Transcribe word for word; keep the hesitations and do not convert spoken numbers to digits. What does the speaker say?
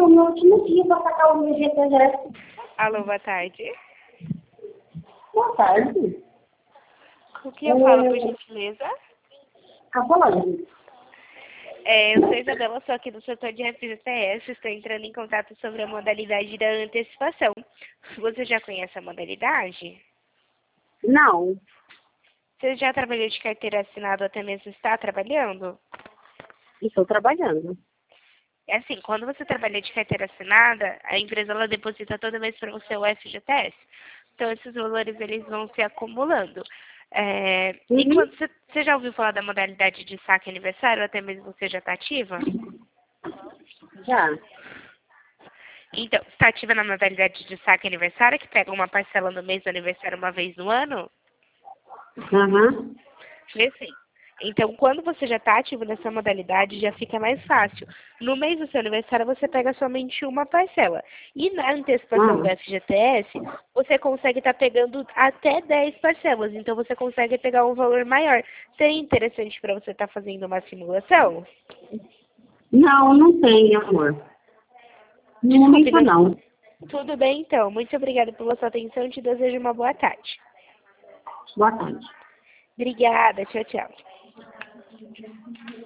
no último dia para sacar o meu G T S. Alô, boa tarde. Boa tarde. Com quem eu falo, por gentileza? A Solange. É, eu sou Isabela, sou aqui do setor de F G T S, estou entrando em contato sobre a modalidade da antecipação. Você já conhece a modalidade? Não, Você já trabalhou de carteira assinada ou até mesmo está trabalhando? estou trabalhando. É assim, quando você trabalha de carteira assinada, a empresa ela deposita toda vez para você o F G T S. Então, esses valores eles vão se acumulando. É, e Uhum. quando você, você já ouviu falar da modalidade de saque aniversário, ou até mesmo você já está ativa? Já. Então, está ativa na modalidade de saque aniversário, que pega uma parcela no mês do aniversário uma vez no ano? Aham. Vê sim. Então, quando você já está ativo nessa modalidade, já fica mais fácil. No mês do seu aniversário, você pega somente uma parcela. E na antecipação do Ah. F G T S, você consegue estar pegando até dez parcelas. Então, você consegue pegar um valor maior. Seria interessante para você estar fazendo uma simulação? Não, não tem, amor. No Desculpe, momento não... não. Tudo bem, então. Muito obrigada pela sua atenção e te desejo uma boa tarde. Boa tarde. Obrigada. Tchau, tchau.